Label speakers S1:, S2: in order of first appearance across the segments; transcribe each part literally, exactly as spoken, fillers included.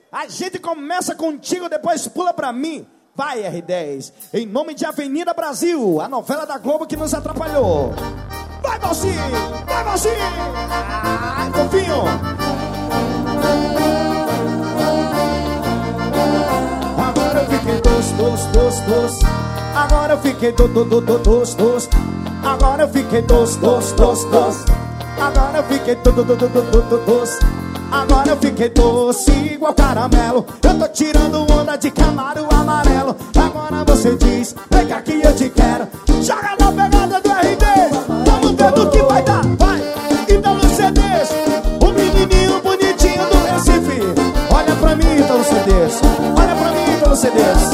S1: A gente começa contigo, depois pula pra mim. Vai, R dez. Em nome de Avenida Brasil, a novela da Globo que nos atrapalhou. Vai, Valci! Vai, Valci! Ai, fofinho! Agora eu fiquei doce, doce, doce, doce. Agora eu fiquei do, do, do, do, doce, doce. Agora eu fiquei doce, doce, doce, doce. Agora eu fiquei do, do, do, do, do, do, doce. Agora eu fiquei doce igual caramelo. Eu tô tirando onda de Camaro amarelo. Agora você diz, vem cá que eu te quero. Joga na pegada do R D. Vamos ver do que vai dar, vai. Então no C Ds, o menininho bonitinho do Recife. Olha pra mim, então no C Ds. Olha pra mim, então no C Ds.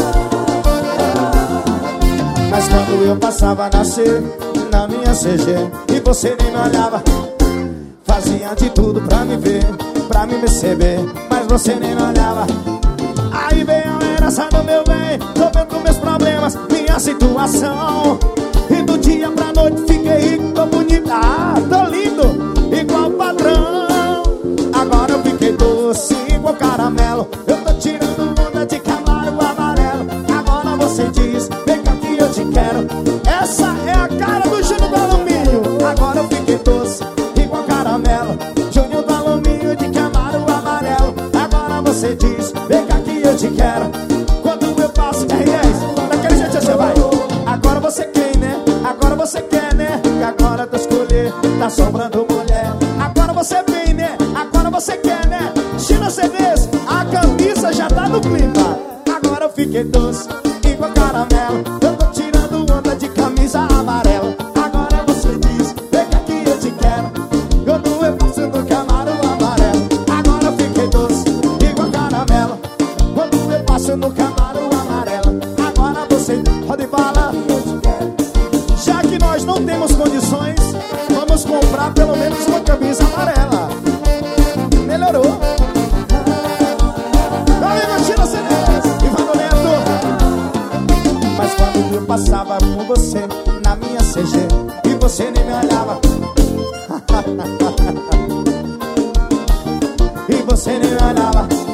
S1: Mas quando eu passava na C, na minha C G, e você nem me olhava, fazia de tudo pra me ver, pra me receber, mas você nem me olhava. Aí veio a herança do meu bem, tô vendo meus problemas, minha situação. E do dia pra noite fiquei rico, tô bonito, ah, tô lindo, igual padrão. Agora eu fiquei doce, igual caramelo. Eu tô tirando onda de Camaro amarelo. Agora você diz, vem cá que eu te quero. Essa é a cara do Júnior do Alumínio. Agora eu fiquei doce, igual caramelo. Júnior do Alumínio de Camaro amarelo. Agora você diz, vem cá que eu te quero. Quando eu passo R dez, daquele jeito você vai. Agora você quer, né? Agora você quer, né? Que agora tu escolher, tá sobrando mulher. Agora você vem, né? Agora você quer, né? China C Ds, a camisa já tá no clima. Agora eu fiquei doce, igual caramelo. Eu tô tirando onda de camisa amarela. Agora você diz, vem cá que eu te quero. Quando eu passo no Camaro amarelo. Agora eu fiquei doce, igual caramelo. Quando eu passo no Camaro amarelo. Agora você pode falar, já que nós não temos condições, vamos comprar pelo menos uma camisa amarela. Melhorou. Meu amigo China C Ds e Vando Neto. Mas quando eu passava com você na minha C G e você nem me olhava, e você nem me olhava,